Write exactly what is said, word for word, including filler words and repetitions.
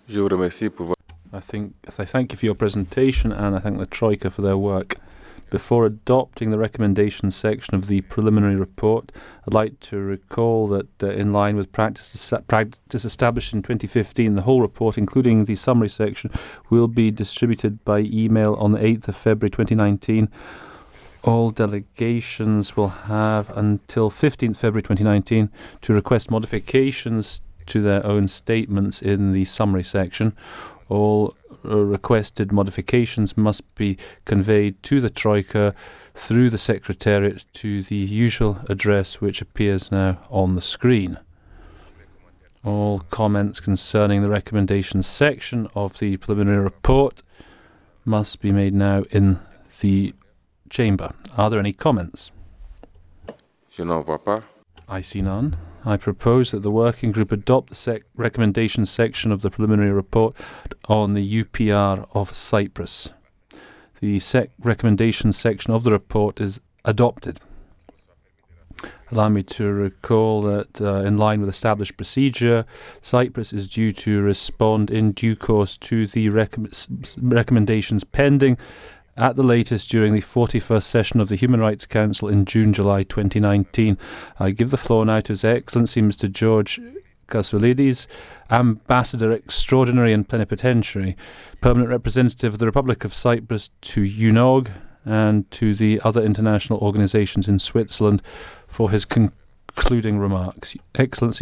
Je vous remercie pour votre... I think I thank you for your presentation, and I thank the Troika for their work. Before adopting the recommendations section of the preliminary report, I'd like to recall that uh, in line with practice, practice established in twenty fifteen, the whole report, including the summary section, will be distributed by email on the eighth of February twenty nineteen. All delegations will have until fifteenth of February twenty nineteen to request modifications to their own statements in the summary section. All uh, requested modifications must be conveyed to the Troika through the Secretariat to the usual address which appears now on the screen. All comments concerning the recommendations section of the preliminary report must be made now in the chamber. Are there any comments? Je n'en vois pas. I see none. I propose that the working group adopt the sec- recommendations section of the preliminary report on the U P R of Cyprus. The sec- recommendations section of the report is adopted. Allow me to recall that uh, in line with established procedure, Cyprus is due to respond in due course to the rec- recommendations pending at the latest during the forty-first session of the Human Rights Council in June-July twenty nineteen. I give the floor now to His Excellency Mister George Kasoulides, Ambassador Extraordinary and Plenipotentiary, Permanent Representative of the Republic of Cyprus to U N O G and to the other international organizations in Switzerland, for his concluding remarks. Excellency,